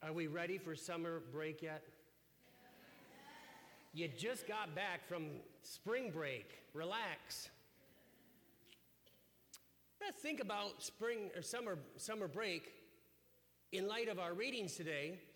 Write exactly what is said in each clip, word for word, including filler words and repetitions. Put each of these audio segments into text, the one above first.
Are we ready for summer break yet? You just got back from spring break. Relax. Let's think about spring or summer summer break in light of our readings today.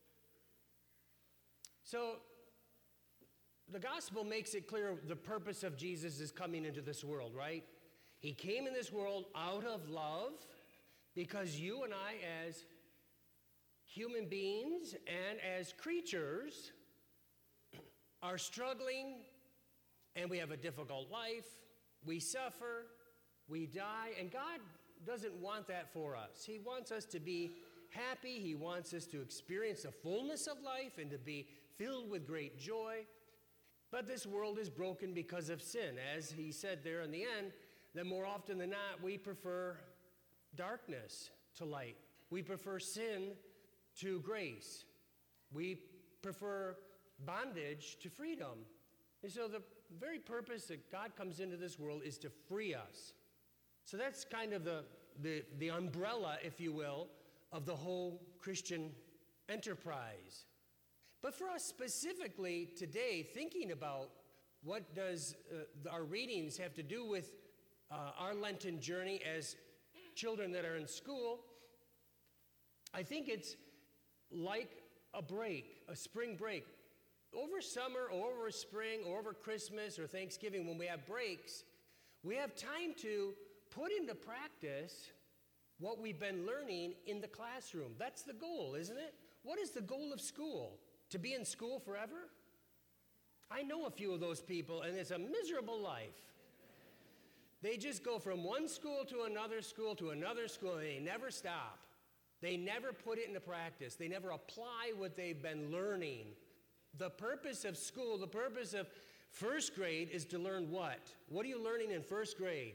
So, the gospel makes it clear the purpose of Jesus is coming into this world, right? He came in this world out of love because you and I, as human beings and as creatures, are struggling and we have a difficult life. We suffer, we die, and God doesn't want that for us. He wants us to be happy. He wants us to experience the fullness of life and to be filled with great joy. But this world is broken because of sin. As he said there in the end, that more often than not, we prefer darkness to light. We prefer sin to grace. We prefer bondage to freedom. And so the very purpose that God comes into this world is to free us. So that's kind of the, the, the umbrella, if you will, of the whole Christian enterprise. But for us specifically today, thinking about what does uh, our readings have to do with uh, our Lenten journey as children that are in school, I think it's like a break, a spring break. Over summer or over spring or over Christmas or Thanksgiving, when we have breaks, we have time to put into practice what we've been learning in the classroom. That's the goal, isn't it? What is the goal of school? To be in school forever? I know a few of those people, and it's a miserable life. They just go from one school to another school to another school, and they never stop. They never put it into practice. They never apply what they've been learning. The purpose of school, the purpose of first grade is to learn what? What are you learning in first grade?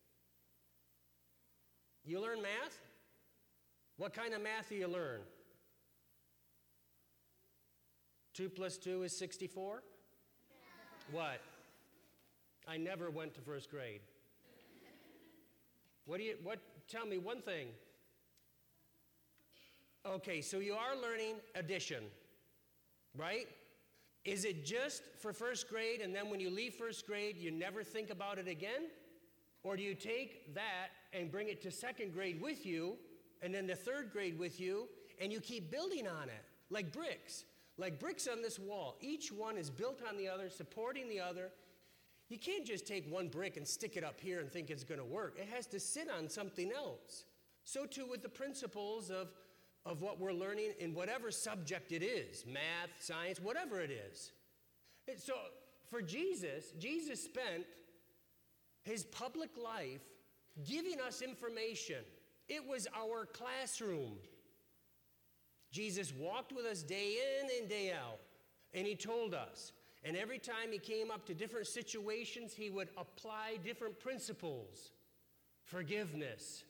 You learn math? What kind of math do you learn? Two plus two is sixty-four? What? I never went to first grade. What do you, what, tell me one thing. Okay, so you are learning addition, right? Is it just for first grade and then when you leave first grade, you never think about it again? Or do you take that and bring it to second grade with you and then the third grade with you and you keep building on it like bricks? Like bricks on this wall. Each one is built on the other, supporting the other. You can't just take one brick and stick it up here and think it's going to work. It has to sit on something else. So too with the principles of, of what we're learning in whatever subject it is, math, science, whatever it is. And so for Jesus, Jesus spent his public life giving us information. It was our classroom. Jesus walked with us day in and day out, and he told us. And every time he came up to different situations, he would apply different principles. Forgiveness,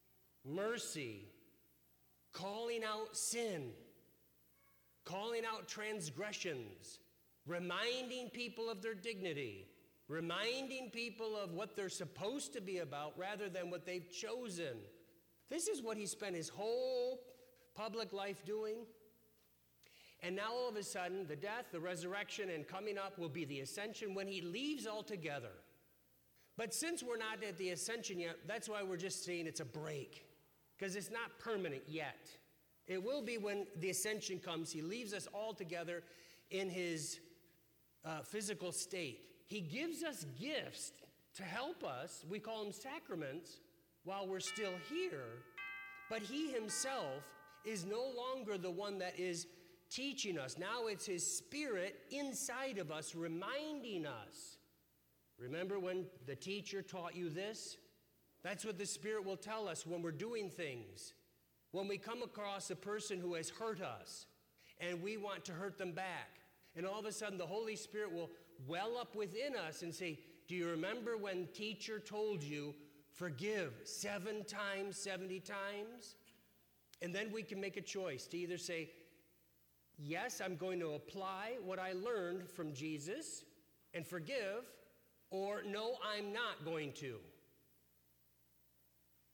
mercy, calling out sin, calling out transgressions, reminding people of their dignity, reminding people of what they're supposed to be about rather than what they've chosen. This is what he spent his whole public life doing. And now all of a sudden, the death, the resurrection, and coming up will be the ascension when he leaves altogether. But since we're not at the ascension yet, that's why we're just saying it's a break, because it's not permanent yet. It will be when the ascension comes. He leaves us all together in his uh, physical state. He gives us gifts to help us. We call them sacraments while we're still here. But he himself is no longer the one that is teaching us. Now it's his Spirit inside of us reminding us. Remember when the teacher taught you this? That's what the Spirit will tell us when we're doing things. When we come across a person who has hurt us and we want to hurt them back. And all of a sudden the Holy Spirit will well up within us and say, do you remember when teacher told you, forgive seven times, seventy times? And then we can make a choice to either say, yes, I'm going to apply what I learned from Jesus and forgive, or no, I'm not going to.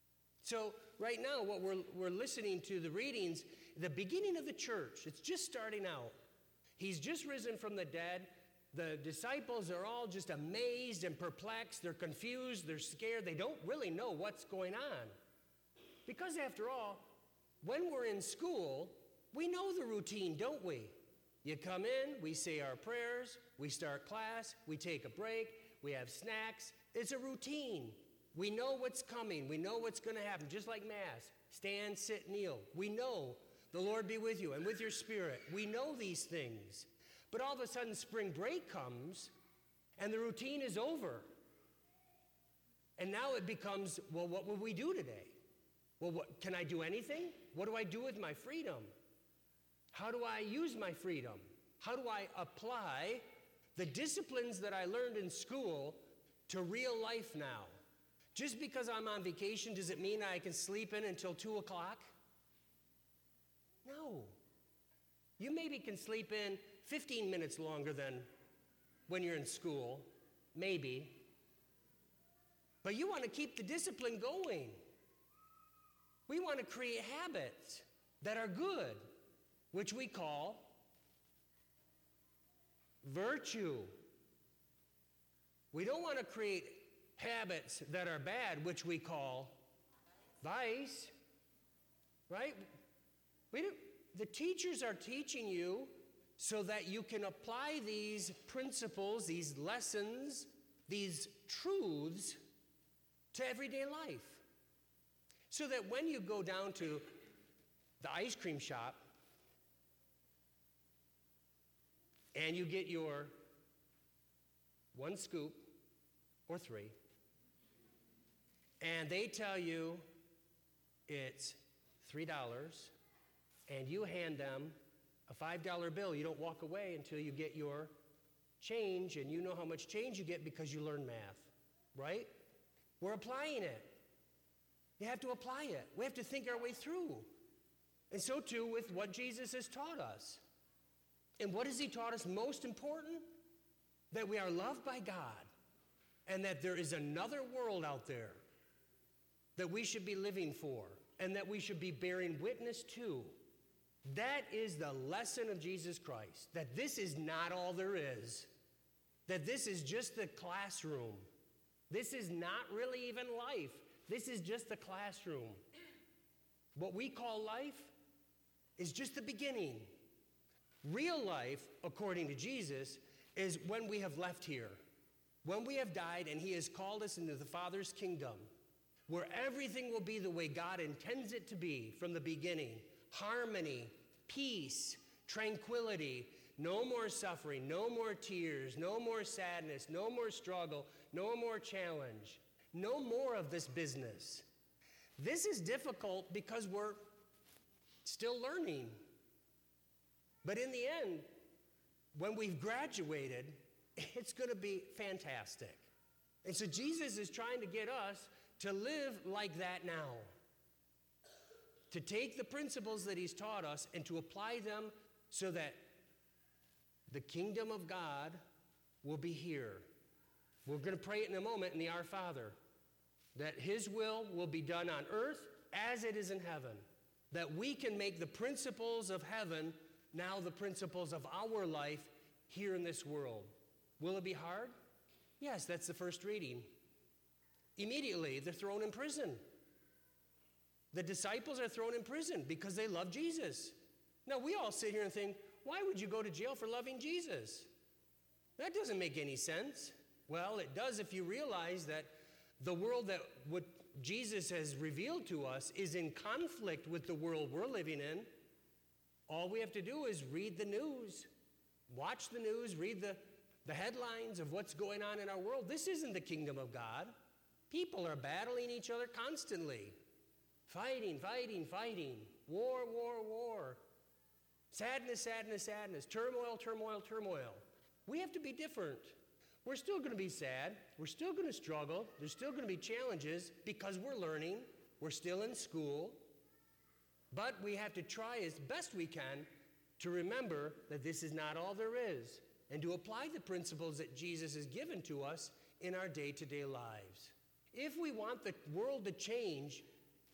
So right now, what we're, we're listening to the readings, the beginning of the church, it's just starting out. He's just risen from the dead. The disciples are all just amazed and perplexed. They're confused. They're scared. They don't really know what's going on. Because after all, when we're in school, we know the routine, don't we? You come in, we say our prayers, we start class, we take a break, we have snacks. It's a routine. We know what's coming. We know what's going to happen, just like Mass. Stand, sit, kneel. We know the Lord be with you and with your spirit. We know these things. But all of a sudden, spring break comes, and the routine is over. And now it becomes, well, what will we do today? Well, what, can I do anything? What do I do with my freedom? How do I use my freedom? How do I apply the disciplines that I learned in school to real life now? Just because I'm on vacation, does it mean I can sleep in until two o'clock? No. You maybe can sleep in fifteen minutes longer than when you're in school, maybe. But you want to keep the discipline going. We want to create habits that are good, which we call virtue. We don't want to create habits that are bad, which we call vice, right? We do, the teachers are teaching you so that you can apply these principles, these lessons, these truths to everyday life. So that when you go down to the ice cream shop and you get your one scoop or three, and they tell you it's three dollars, and you hand them a five dollar bill. You don't walk away until you get your change, and you know how much change you get because you learn math, right? We're applying it. You have to apply it. We have to think our way through. And so too with what Jesus has taught us. And what has he taught us most important? That we are loved by God, and that there is another world out there that we should be living for, and that we should be bearing witness to. That is the lesson of Jesus Christ, that this is not all there is, that this is just the classroom. This is not really even life. This is just the classroom. What we call life is just the beginning. Real life, according to Jesus, is when we have left here, when we have died and he has called us into the Father's kingdom, where everything will be the way God intends it to be from the beginning. Harmony, peace, tranquility, no more suffering, no more tears, no more sadness, no more struggle, no more challenge, no more of this business. This is difficult because we're still learning. But in the end, when we've graduated, it's going to be fantastic. And so Jesus is trying to get us to live like that now. To take the principles that he's taught us and to apply them so that the kingdom of God will be here. We're going to pray it in a moment in the Our Father. That his will will be done on earth as it is in heaven. That we can make the principles of heaven now the principles of our life here in this world. Will it be hard? Yes, that's the first reading. Immediately, they're thrown in prison. The disciples are thrown in prison because they love Jesus. Now, we all sit here and think, why would you go to jail for loving Jesus? That doesn't make any sense. Well, it does if you realize that the world that what Jesus has revealed to us is in conflict with the world we're living in. All we have to do is read the news, watch the news, read the, the headlines of what's going on in our world. This isn't the kingdom of God. People are battling each other constantly. Fighting, fighting, fighting. War, war, war. Sadness, sadness, sadness. Turmoil, turmoil, turmoil. We have to be different. We're still going to be sad. We're still going to struggle. There's still going to be challenges because we're learning. We're still in school. But we have to try as best we can to remember that this is not all there is, and to apply the principles that Jesus has given to us in our day-to-day lives. If we want the world to change,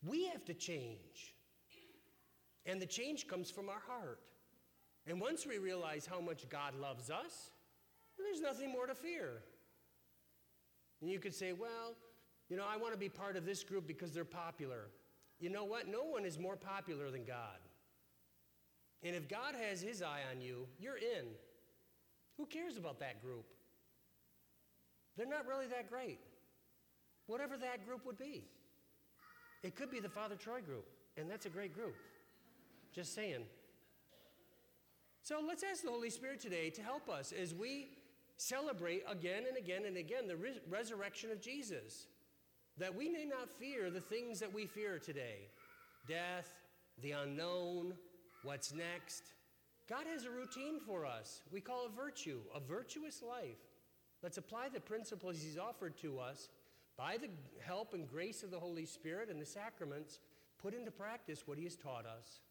We have to change. And the change comes from our heart. And once we realize how much God loves us, there's nothing more to fear. And you could say, well, you know, I want to be part of this group because they're popular. You know what? No one is more popular than God. And if God has his eye on you, you're in. Who cares about that group? They're not really that great. Whatever that group would be. It could be the Father Troy group, and that's a great group. Just saying. So let's ask the Holy Spirit today to help us as we celebrate again and again and again the res- resurrection of Jesus. That we may not fear the things that we fear today. Death, the unknown, what's next. God has a routine for us. We call it virtue, a virtuous life. Let's apply the principles he's offered to us by the help and grace of the Holy Spirit and the sacraments, put into practice what he has taught us.